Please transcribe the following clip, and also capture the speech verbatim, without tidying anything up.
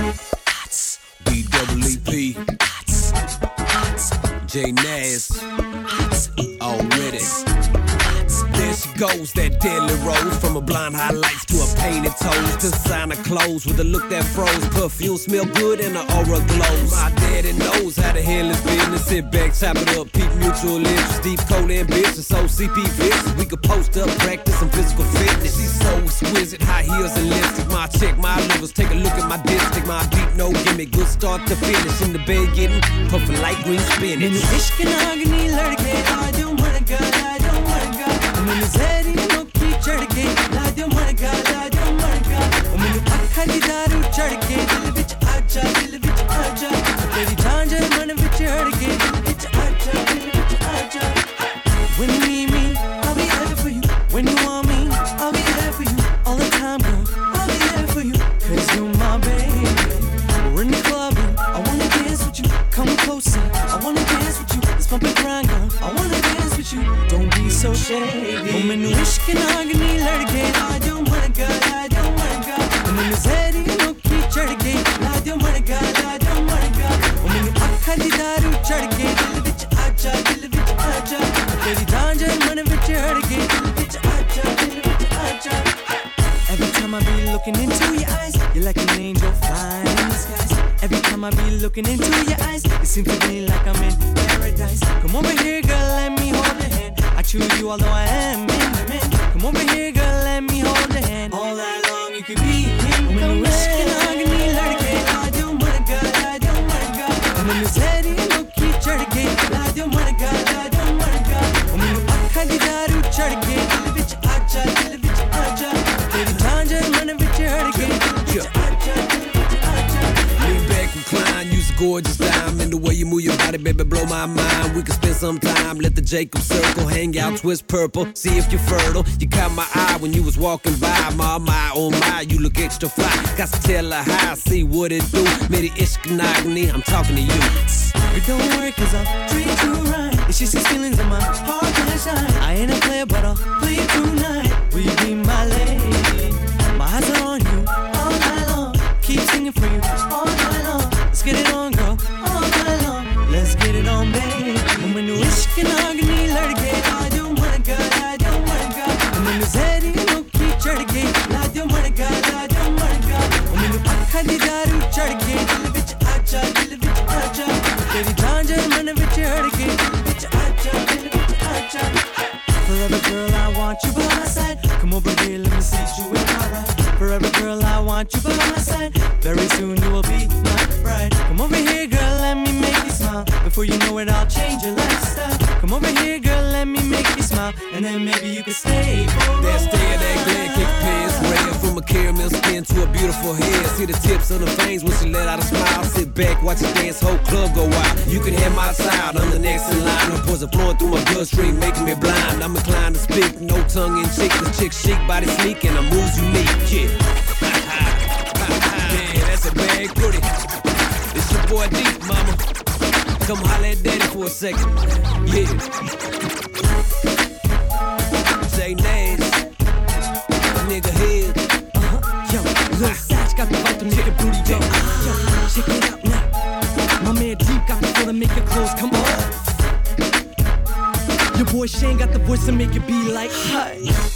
B double E P, J Naz, already. There she goes, that deadly rose. From a blonde highlights to a painted toes, to designer clothes with a look that froze. Perfume smell good and her aura glows. My daddy knows how the hell it's business. Sit back, chop it up, peep mutual interest. Deep cold ambition, so C P visits. We could post up, practice some physical fitness. She's so exquisite, high heels and lipstick. My check, my livers, take a look at my dipstick. My beat, no gimmick, good start to finish. In the bed getting puffin' like green spinach. इश्क नागनी लड़के आज उमड़ गा आज उमड़ गा मैंने ज़हरी Noki चढ़ के आज उमड़ गा आज उमड़ गा मैंने अखा दी दारू चढ़ के दिल विच आजा दिल विच आजा तेरी जान जे मन विच अड़ के दिल विच आजा दिल विच आजा When you need me I'll be there for you When you want me I'll be there for you all the time girl I'll be there for you cause you're my baby we're in the club and I wanna dance with you come closer I wanna dance with you let's bump and grind girl I wanna dance with you don't be so shady oh मैंने इश्क नागनी लड़के आज उमड़ गा आज उमड़ गा मैंने ज़हरी नोकी चढ़ के आज उमड़ गा आज उमड़ गा मैंने अखा दी दारू चढ़ के दिल विच आजा दिल विच आजा तेरी जान जे मन विच अड़ के दिल विच आजा दिल विच आजा Every time I be looking into your eyes, you're like an angel flying in the skies. Every time I be looking into your eyes, it seems to me like I'm in paradise. Come over here, girl, let me hold your hand. I choose you although I am in the man. Come over here, girl, let me hold your hand. All night long you could be in the man. इश्क नागनी लड़के आज उमड़ गा आज उमड़ गा मैंने ज़हरी Noki चढ़ के आज उमड़ गा आज उमड़ गा मैंने अखा दी दारू चढ़ के दिल विच आजा दिल विच आजा तेरी जान जे मन विच अड़ के दिल विच आजा दिल विच आजा Lean back, recline, use a gorgeous dime. And the way you move your body, baby, blow my mind. We can spend some time, let the Jacob circle hang out, twist purple, see if you're fertile. You caught my eye when you was walking by. My, my, oh my, you look extra fly. Got to tell her how I see what it do. Meri ishq nagni, I'm talking to you. But don't worry cause I'll treat you right. It's just these feelings in my heart that shine. I ain't a player but I'll play it tonight. Will you be my lady? My eyes are on you all night long. Keep singing for you all night long. Let's get it on girl all night long. Let's get it on baby. मैंने इश्क नागनी लड़के आज उमड़ गा आज उमड़ गा मैंने ज़हरी नोकी चढ़ के आज उमड़ गा आज उमड़ गा मैंने अखा दी दारू चढ़ के दिल विच आजा दिल विच आजा तेरी जान जे मन विच अड़ के दिल विच आजा दिल विच आजा Forever girl I want you by my side come over here let me see you in my ride Forever girl I want you by my side very soon you will be my bride Come over here girl let me make you smile before you know it I'll change your lifestyle Come over here girl let me make you smile and then maybe you can stay for a That stay while. of that glare, kick pants, ran from a caramel skin to a beautiful head. See the tips of the fangs when she let out a smile. Sit back, watch it dance, whole club go wild. You can have my side, I'm the next in line. No poison flowing through my bloodstream, making me blind. I'm inclined to speak, no tongue in cheek. This chick chic, body sleek, and her moves unique. Yeah, yeah, that's a bad goodie. It's your boy Deep, mama. Come holla at daddy for a second. Yeah. J Naz, nigga head. Uh-huh. Yo, Lil Satch got the right to make a booty go. Yo, check it out now. My man Deep got the feel to make your clothes come off. Your boy Shane got the voice to make it be like, hi.